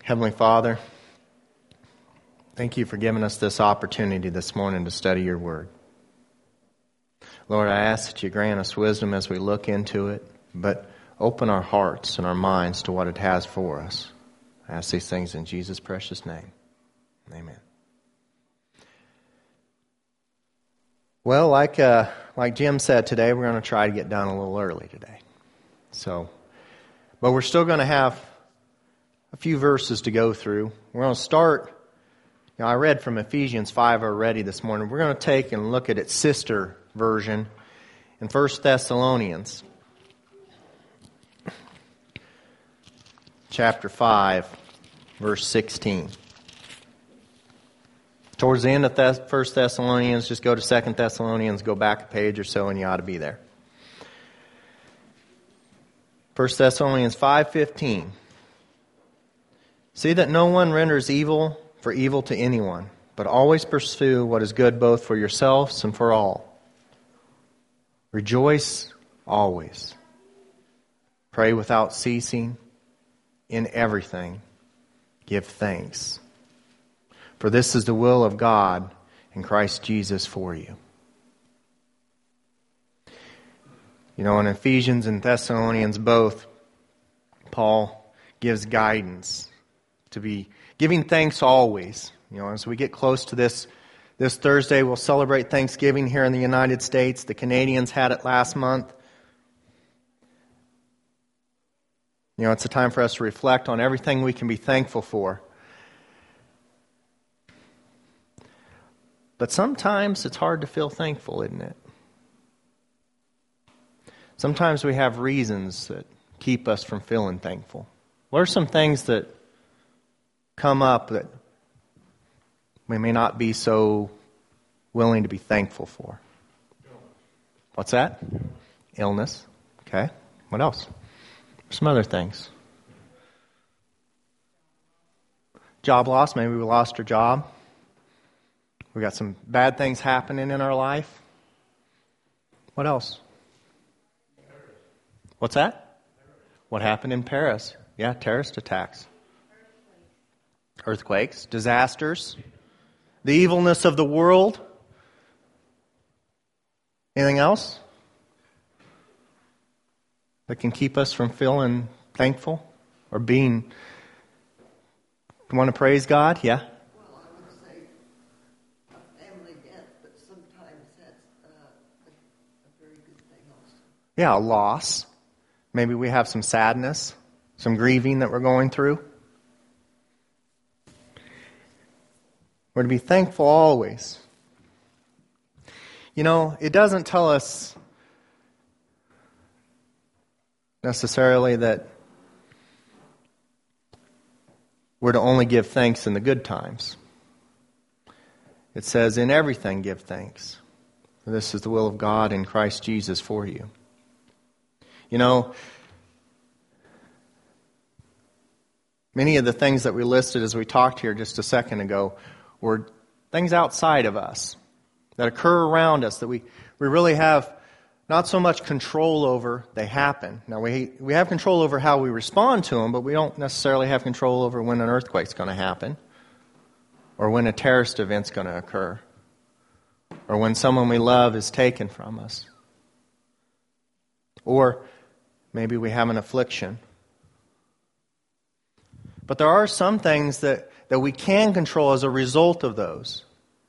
Heavenly Father, thank you for giving us this opportunity this morning to study your word. Lord, I ask that you grant us wisdom as we look into it, but open our hearts and our minds to what it has for us. I ask these things in Jesus' precious name. Amen. Well, like Jim said today, we're going to try to get done a little early today. But we're still going to have a few verses to go through. We're going to start, I read from Ephesians 5 already this morning. We're going to take and look at its sister version in 1 Thessalonians chapter 5, verse 16. Towards the end of 1 Thessalonians, just go to 2 Thessalonians, go back a page or so, and you ought to be there. 1 Thessalonians 5:15. See that no one renders evil for evil to anyone, but always pursue what is good both for yourselves and for all. Rejoice always. Pray without ceasing. In everything, give thanks. For this is the will of God in Christ Jesus for you. In Ephesians and Thessalonians both, Paul gives guidance to be giving thanks always. As we get close to this Thursday, we'll celebrate Thanksgiving here in the United States. The Canadians had it last month. It's a time for us to reflect on everything we can be thankful for. But sometimes it's hard to feel thankful, isn't it? Sometimes we have reasons that keep us from feeling thankful. What are some things that come up that we may not be so willing to be thankful for? What's that? Illness. Okay. What else? Some other things. Job loss. Maybe we lost our job. We got some bad things happening in our life. What else? What's that? What happened in Paris? Yeah, terrorist attacks. Earthquakes, disasters, the evilness of the world. Anything else that can keep us from feeling thankful or being? You want to praise God? Yeah. Well, I would say a family death, but sometimes that's a very good thing also. Yeah, a loss. Maybe we have some sadness, some grieving that we're going through. We're to be thankful always. It doesn't tell us necessarily that we're to only give thanks in the good times. It says, in everything give thanks. For this is the will of God in Christ Jesus for you. Many of the things that we listed as we talked here just a second ago were things outside of us that occur around us that we really have not so much control over. They happen. Now, we have control over how we respond to them, but we don't necessarily have control over when an earthquake's going to happen or when a terrorist event's going to occur or when someone we love is taken from us. Or maybe we have an affliction. But there are some things that we can control as a result of those.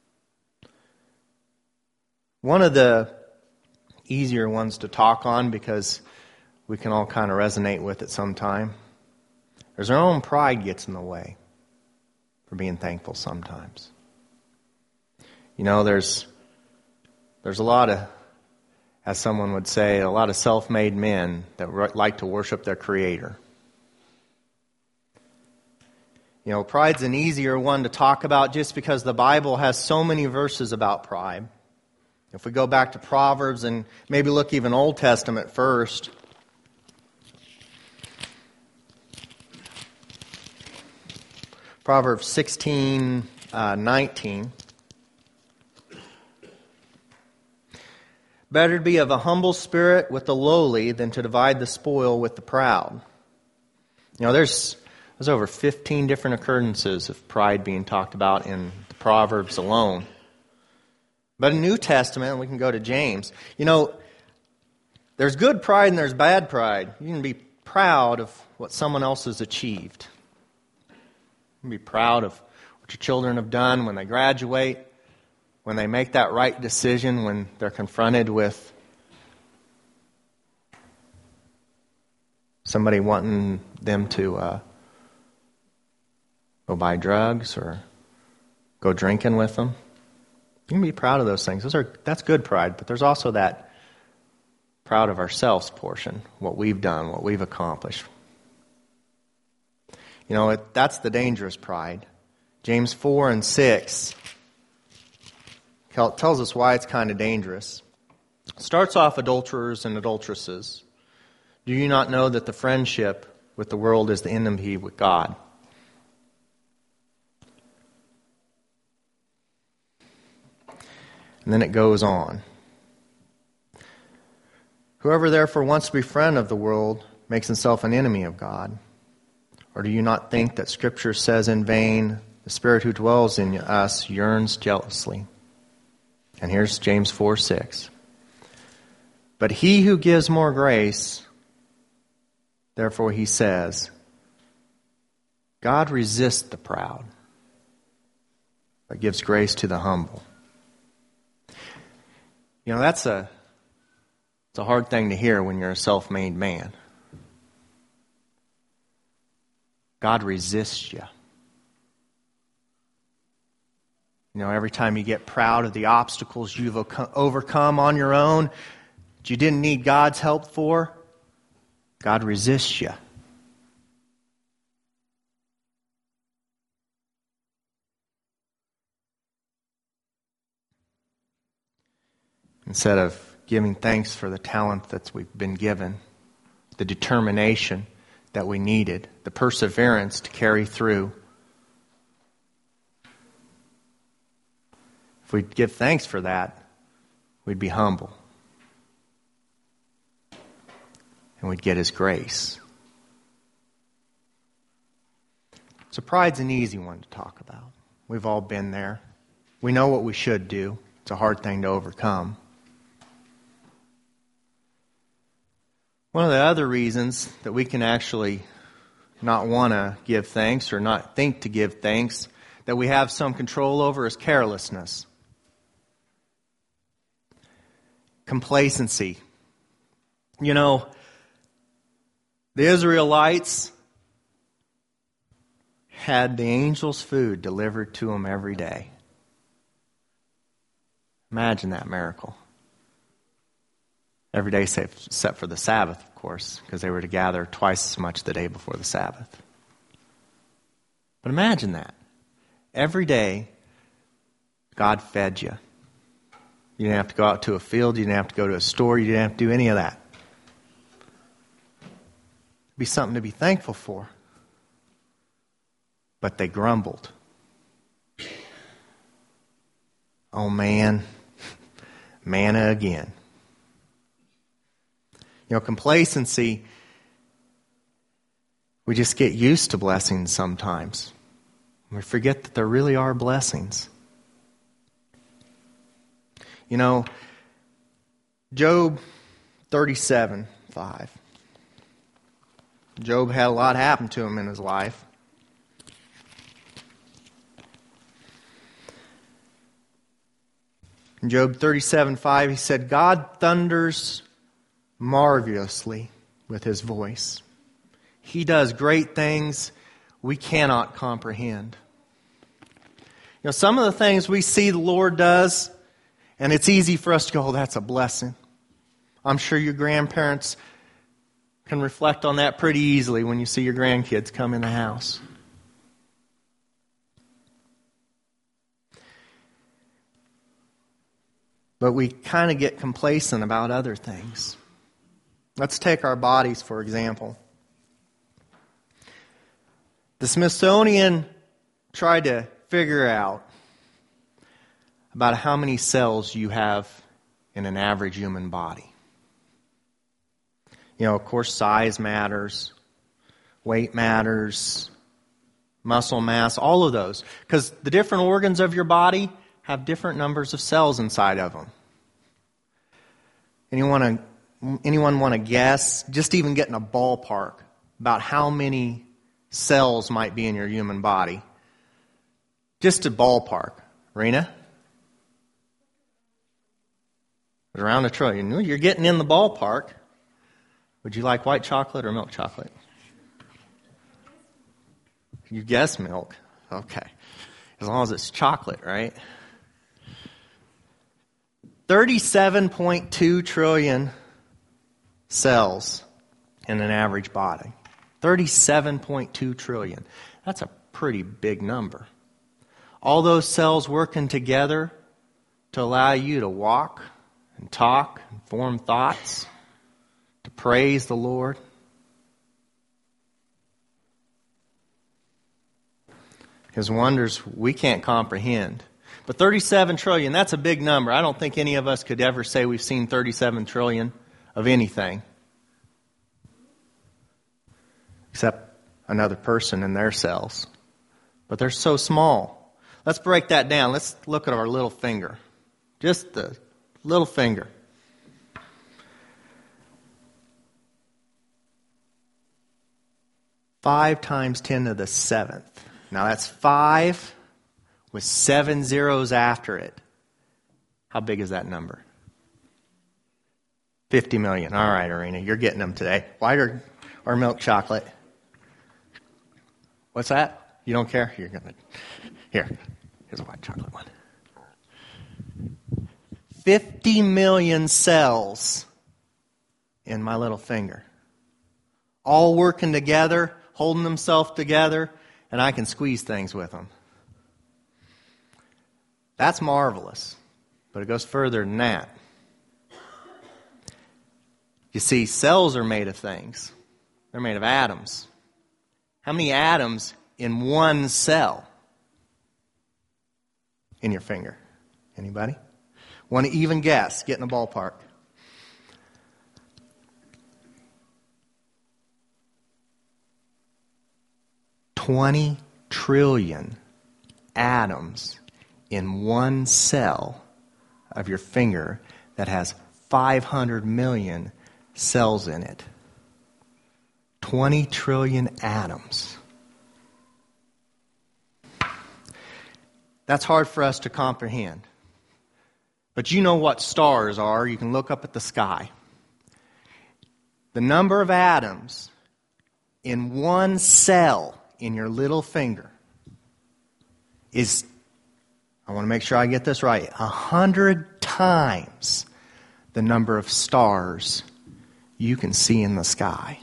One of the easier ones to talk on, because we can all kind of resonate with it sometime, is our own pride gets in the way for being thankful sometimes. There's a lot of, as someone would say, a lot of self-made men that like to worship their Creator. Pride's an easier one to talk about just because the Bible has so many verses about pride. If we go back to Proverbs and maybe look even Old Testament first. Proverbs 16:19. Better to be of a humble spirit with the lowly than to divide the spoil with the proud. There's There's over 15 different occurrences of pride being talked about in the Proverbs alone. But in New Testament, we can go to James. There's good pride and there's bad pride. You can be proud of what someone else has achieved. You can be proud of what your children have done when they graduate, when they make that right decision, when they're confronted with somebody wanting them to go buy drugs or go drinking with them. You can be proud of those things. That's good pride, but there's also that proud of ourselves portion, what we've done, what we've accomplished. That's the dangerous pride. James 4 and 6 tells us why it's kind of dangerous. It starts off adulterers and adulteresses. Do you not know that the friendship with the world is the enmity with God? And then it goes on. Whoever therefore wants to be friend of the world makes himself an enemy of God. Or do you not think that Scripture says in vain, the Spirit who dwells in us yearns jealously? And here's James 4:6. But he who gives more grace, therefore he says, God resists the proud, but gives grace to the humble. It's a hard thing to hear when you're a self-made man. God resists you. Every time you get proud of the obstacles you've overcome on your own, that you didn't need God's help for, God resists you. Instead of giving thanks for the talent that we've been given, the determination that we needed, the perseverance to carry through, if we'd give thanks for that, we'd be humble. And we'd get His grace. So pride's an easy one to talk about. We've all been there. We know what we should do. It's a hard thing to overcome. One of the other reasons that we can actually not want to give thanks or not think to give thanks that we have some control over is carelessness. Complacency. The Israelites had the angel's food delivered to them every day. Imagine that miracle. Every day except for the Sabbath, of course, because they were to gather twice as much the day before the Sabbath. But imagine that. Every day, God fed you. You didn't have to go out to a field. You didn't have to go to a store. You didn't have to do any of that. It'd be something to be thankful for. But they grumbled. Oh man, manna again. Complacency, we just get used to blessings sometimes. We forget that there really are blessings. Job 37:5. Job had a lot happen to him in his life. In Job 37:5, he said, God thunders marvelously with His voice. He does great things we cannot comprehend. Some of the things we see the Lord does, and it's easy for us to go, oh, that's a blessing. I'm sure your grandparents can reflect on that pretty easily when you see your grandkids come in the house. But we kind of get complacent about other things. Let's take our bodies, for example. The Smithsonian tried to figure out about how many cells you have in an average human body. Of course, size matters, weight matters, muscle mass, all of those. Because the different organs of your body have different numbers of cells inside of them. Anyone want to guess, just even get in a ballpark, about how many cells might be in your human body? Just a ballpark. Rena? Around 1 trillion. You're getting in the ballpark. Would you like white chocolate or milk chocolate? You guess milk. Okay. As long as it's chocolate, right? 37.2 trillion cells in an average body. 37.2 trillion. That's a pretty big number. All those cells working together to allow you to walk and talk and form thoughts, to praise the Lord. His wonders we can't comprehend. But 37 trillion, that's a big number. I don't think any of us could ever say we've seen 37 trillion of anything. Except another person and their cells. But they're so small. Let's break that down. Let's look at our little finger. Just the little finger. Five times 10 to the 7th. Now that's 5 with 7 zeros after it. How big is that number? 50 million. All right, Arena, you're getting them today. White or milk chocolate? What's that? You don't care? You're gonna. Here, here's a white chocolate one. 50 million cells in my little finger. All working together, holding themselves together, and I can squeeze things with them. That's marvelous, but it goes further than that. You see, cells are made of things. They're made of atoms. How many atoms in one cell in your finger? Anybody? Want to even guess? Get in a ballpark. $20 trillion atoms in one cell of your finger that has 500 million cells in it. 20 trillion atoms. That's hard for us to comprehend. But you know what stars are. You can look up at the sky. The number of atoms in one cell in your little finger is, I want to make sure I get this right, 100 times the number of stars you can see in the sky.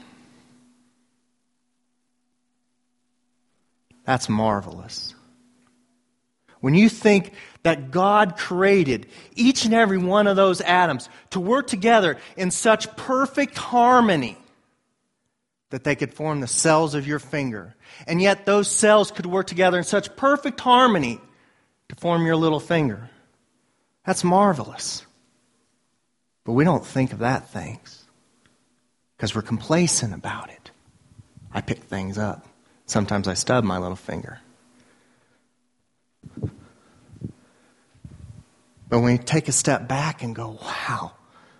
That's marvelous. When you think that God created each and every one of those atoms to work together in such perfect harmony that they could form the cells of your finger, and yet those cells could work together in such perfect harmony to form your little finger. That's marvelous. But we don't think of that things because we're complacent about it. I pick things up. Sometimes I stub my little finger. But when you take a step back and go, wow,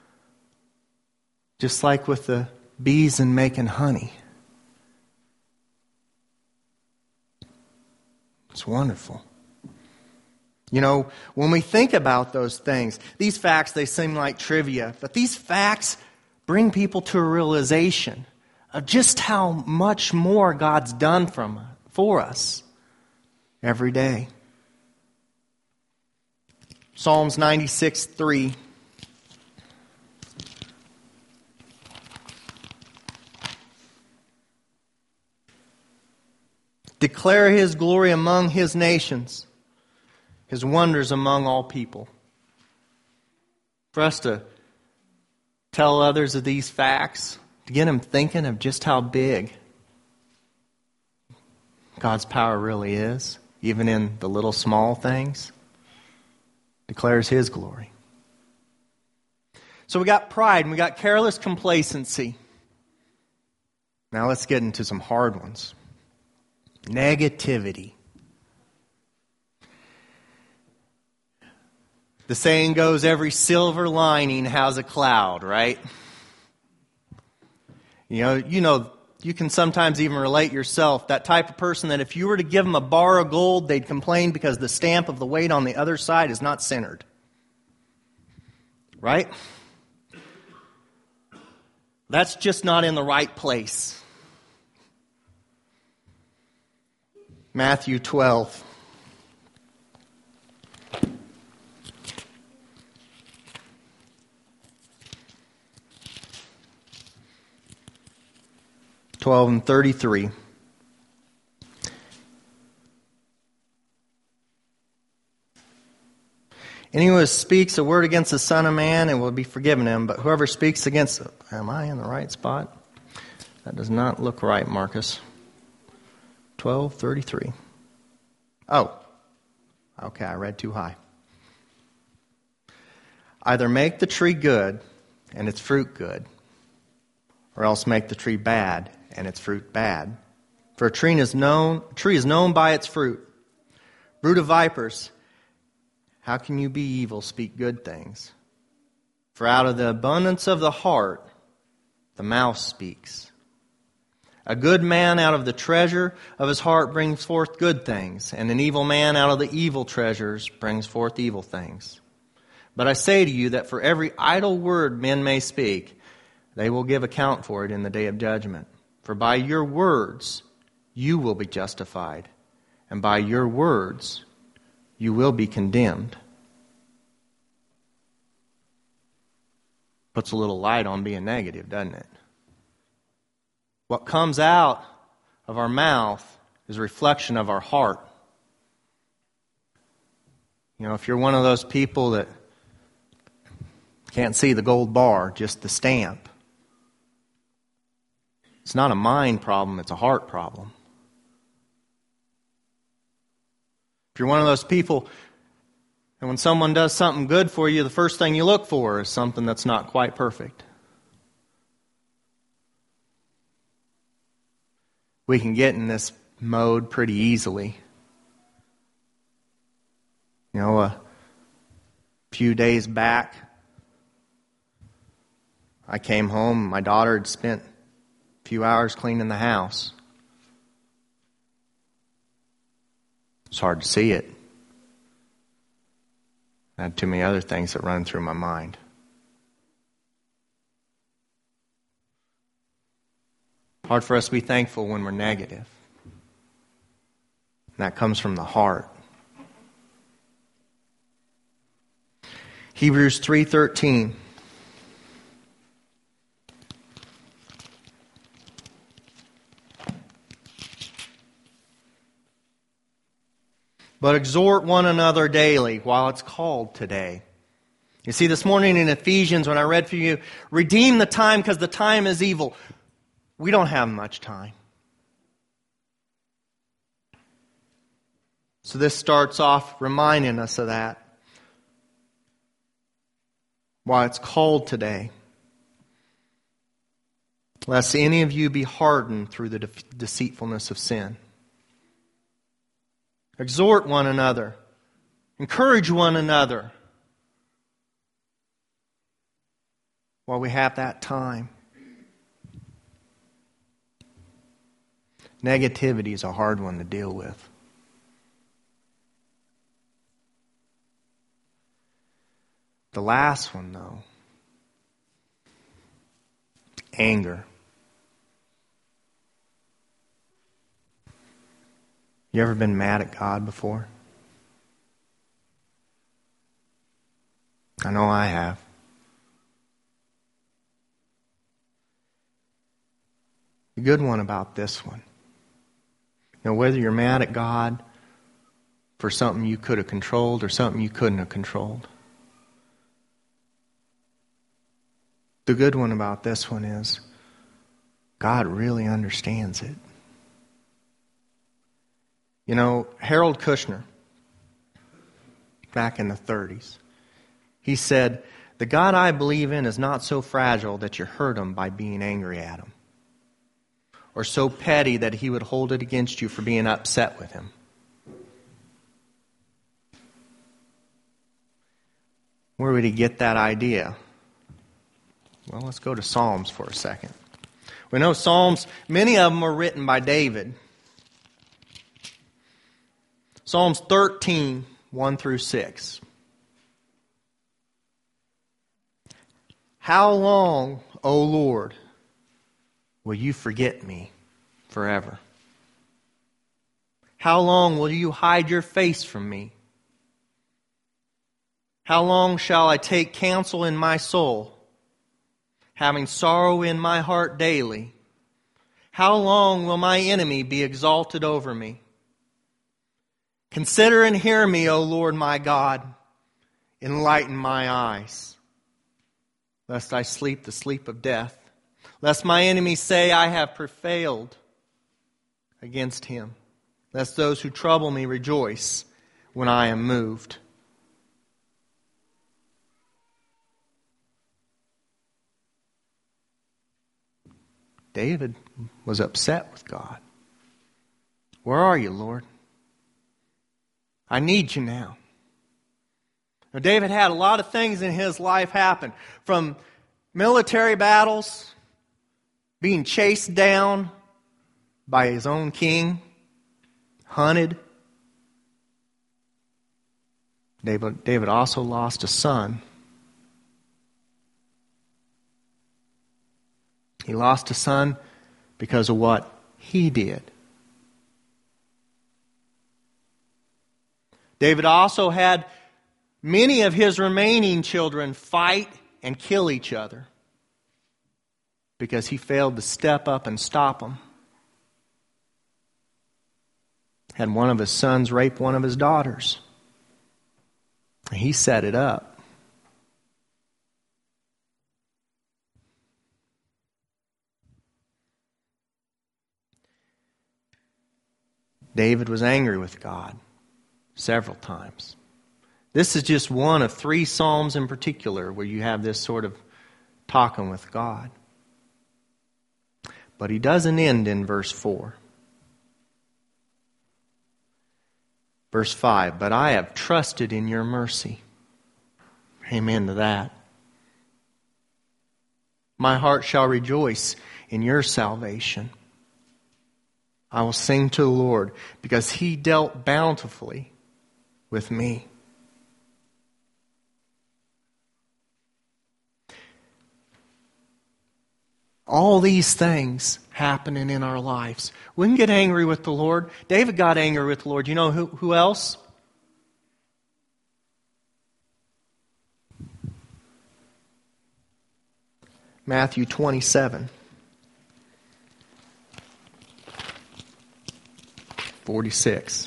just like with the bees and making honey, it's wonderful. You know, when we think about those things, these facts, they seem like trivia, but these facts bring people to a realization of just how much more God's done for us every day. Psalms 96:3. Declare His glory among His nations, His wonders among all people. For us to tell others of these facts, to get them thinking of just how big God's power really is, even in the little small things, declares His glory. So we got pride and we got careless complacency. Now let's get into some hard ones. Negativity. The saying goes, every silver lining has a cloud, right? You know, you can sometimes even relate yourself, that type of person that if you were to give them a bar of gold, they'd complain because the stamp of the weight on the other side is not centered. Right? That's just not in the right place. Matthew 12. and 33. Anyone who speaks a word against the Son of Man, it will be forgiven him. But whoever speaks against... Am I in the right spot? That does not look right, Marcus. 12:33. Oh. Okay, I read too high. Either make the tree good and its fruit good, or else make the tree bad and its fruit bad. For a tree is known by its fruit. Brood of vipers, how can you be evil, speak good things? For out of the abundance of the heart, the mouth speaks. A good man out of the treasure of his heart brings forth good things, and an evil man out of the evil treasures brings forth evil things. But I say to you that for every idle word men may speak, they will give account for it in the day of judgment. For by your words you will be justified, and by your words you will be condemned. Puts a little light on being negative, doesn't it? What comes out of our mouth is a reflection of our heart. You know, if you're one of those people that can't see the gold bar, just the stamp, it's not a mind problem, it's a heart problem. If you're one of those people, and when someone does something good for you, the first thing you look for is something that's not quite perfect. We can get in this mode pretty easily. You know, a few days back, I came home, my daughter had spent a few hours cleaning the house. It's hard to see it. I had too many other things that run through my mind. Hard for us to be thankful when we're negative. And that comes from the heart. Hebrews 3:13. But exhort one another daily while it's called today. You see, this morning in Ephesians, when I read for you, redeem the time because the time is evil. We don't have much time. So this starts off reminding us of that. Why it's called today. Lest any of you be hardened through the deceitfulness of sin. Exhort one another. Encourage one another. While we have that time. Negativity is a hard one to deal with. The last one, though, anger. You ever been mad at God before? I know I have. The good one about this one. You know, whether you're mad at God for something you could have controlled or something you couldn't have controlled. The good one about this one is God really understands it. You know, Harold Kushner, back in the 30s, he said, "The God I believe in is not so fragile that you hurt him by being angry at him. or so petty that He would hold it against you for being upset with Him? Where would He get that idea? Well, let's go to Psalms for a second. We know Psalms, many of them were written by David. Psalms 13, 1 through 6. How long, O Lord, will you forget me forever? How long will you hide your face from me? How long shall I take counsel in my soul, having sorrow in my heart daily? How long will my enemy be exalted over me? Consider and hear me, O Lord my God. Enlighten my eyes, lest I sleep the sleep of death, lest my enemies say I have prevailed against him, lest those who trouble me rejoice when I am moved. David was upset with God. Where are you, Lord? I need you now. Now, David had a lot of things in his life happen, from military battles, being chased down by his own king, hunted. David also lost a son. He lost a son because of what he did. David also had many of his remaining children fight and kill each other because he failed to step up and stop them. Had one of his sons rape one of his daughters. He set it up. David was angry with God several times. This is just one of 3 Psalms in particular where you have this sort of talking with God. But he doesn't end in verse 4. Verse 5, but I have trusted in your mercy. Amen to that. My heart shall rejoice in your salvation. I will sing to the Lord because He dealt bountifully with me. All these things happening in our lives. We can get angry with the Lord. David got angry with the Lord. You know who else? Matthew 27. 46.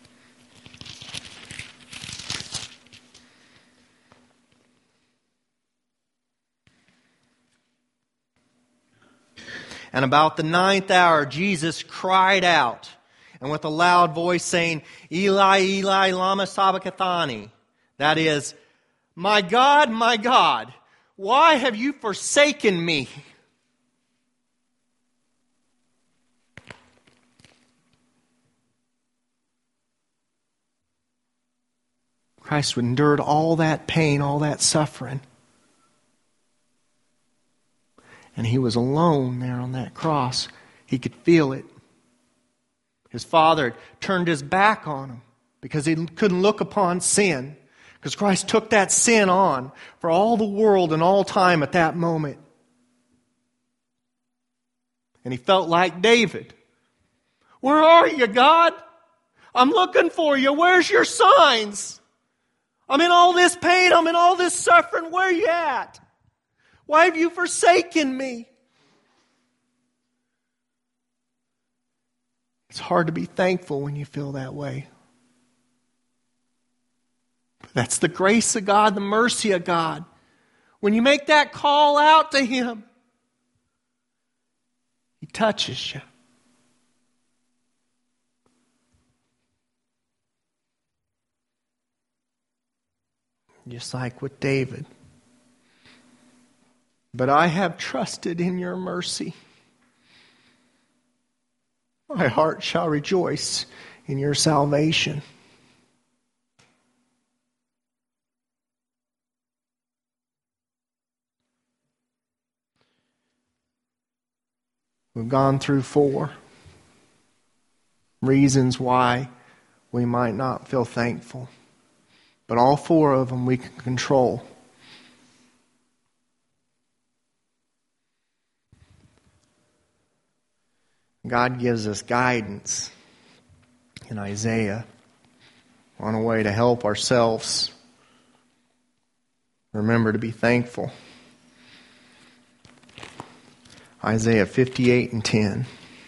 And about the 9th hour, Jesus cried out, and with a loud voice saying, Eli, Eli, lama sabachthani. That is, my God, why have you forsaken me? Christ endured all that pain, all that suffering. And He was alone there on that cross. He could feel it. His Father had turned His back on Him because He couldn't look upon sin. Because Christ took that sin on for all the world and all time at that moment. And He felt like David. Where are you, God? I'm looking for you. Where's your signs? I'm in all this pain. I'm in all this suffering. Where are you at? Why have you forsaken me? It's hard to be thankful when you feel that way. That's the grace of God, the mercy of God. When you make that call out to Him, He touches you. Just like with David. But I have trusted in your mercy. My heart shall rejoice in your salvation. We've gone through 4 reasons why we might not feel thankful. But all 4 of them we can control. God gives us guidance in Isaiah on a way to help ourselves remember to be thankful. Isaiah 58:10.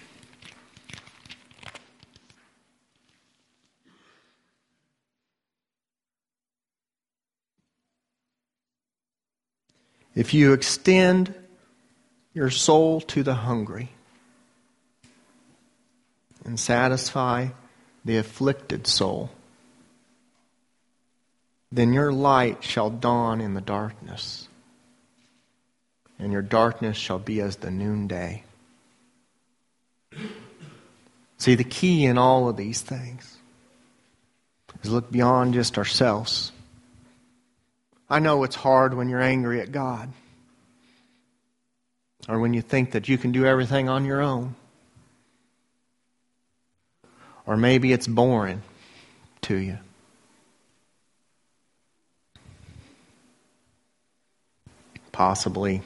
If you extend your soul to the hungry and satisfy the afflicted soul, then your light shall dawn in the darkness, and your darkness shall be as the noonday. See, the key in all of these things is look beyond just ourselves. I know it's hard when you're angry at God, or when you think that you can do everything on your own. Or maybe it's boring to you. Possibly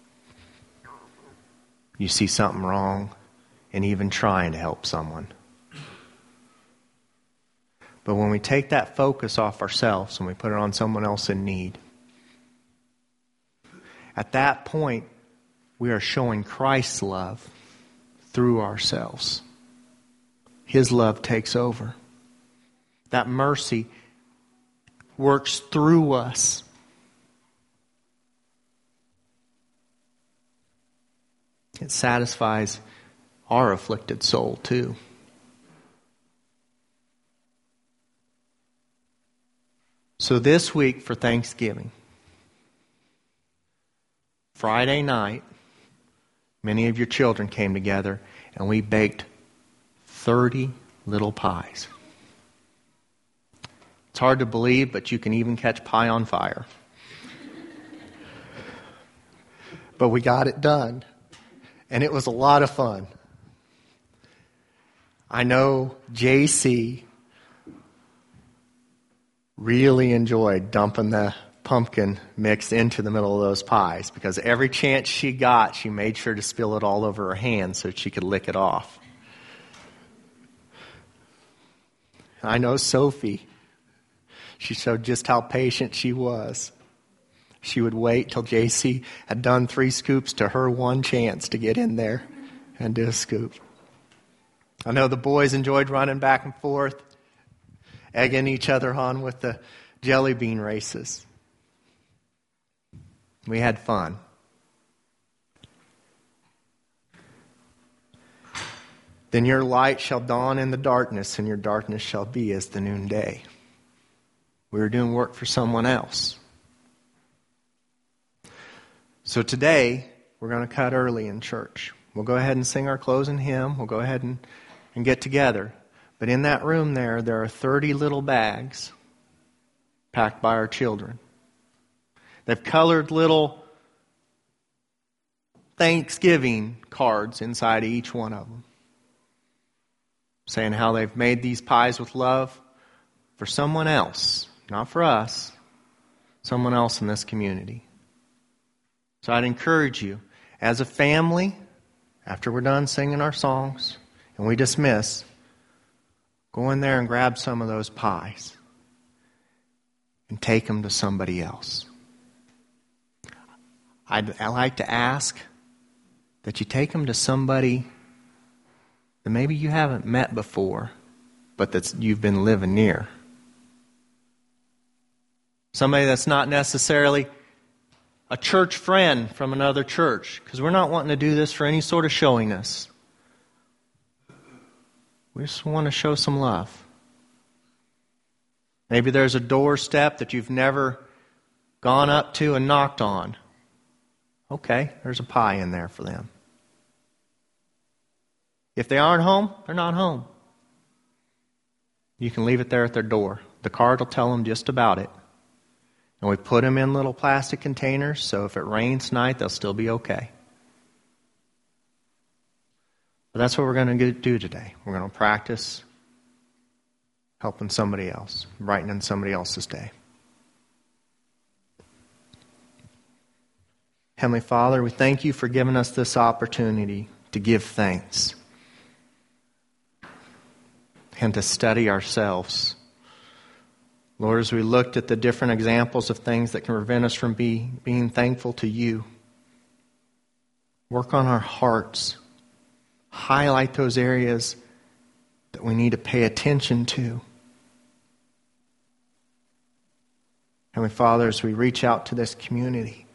you see something wrong in even trying to help someone. But when we take that focus off ourselves and we put it on someone else in need, at that point we are showing Christ's love through ourselves. His love takes over. That mercy works through us. It satisfies our afflicted soul too. So this week for Thanksgiving, Friday night, many of your children came together and we baked 30 little pies. It's hard to believe, but you can even catch pie on fire. But we got it done, and it was a lot of fun. I know JC really enjoyed dumping the pumpkin mix into the middle of those pies, because every chance she got, she made sure to spill it all over her hands so she could lick it off. I know Sophie, she showed just how patient she was. She would wait till JC had done 3 scoops to her 1 chance to get in there and do a scoop. I know the boys enjoyed running back and forth, egging each other on with the jelly bean races. We had fun. Then your light shall dawn in the darkness, and your darkness shall be as the noonday. We were doing work for someone else. So today, we're going to cut early in church. We'll go ahead and sing our closing hymn. We'll go ahead and get together. But in that room there are 30 little bags packed by our children. They've colored little Thanksgiving cards inside of each one of them, saying how they've made these pies with love for someone else, not for us, someone else in this community. So I'd encourage you, as a family, after we're done singing our songs and we dismiss, go in there and grab some of those pies and take them to somebody else. I'd like to ask that you take them to somebody that maybe you haven't met before, but that you've been living near. Somebody that's not necessarily a church friend from another church, because we're not wanting to do this for any sort of showiness. We just want to show some love. Maybe there's a doorstep that you've never gone up to and knocked on. Okay, there's a pie in there for them. If they aren't home, they're not home. You can leave it there at their door. The card will tell them just about it. And we put them in little plastic containers, so if it rains tonight, they'll still be okay. But that's what we're going to do today. We're going to practice helping somebody else, brightening somebody else's day. Heavenly Father, we thank you for giving us this opportunity to give thanks and to study ourselves. Lord, as we looked at the different examples of things that can prevent us from being thankful to you, work on our hearts. Highlight those areas that we need to pay attention to. Heavenly Father, as we reach out to this community,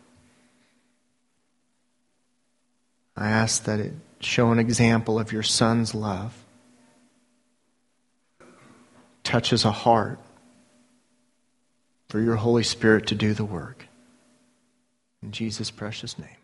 I ask that it show an example of your Son's love. Touches a heart for your Holy Spirit to do the work. In Jesus' precious name.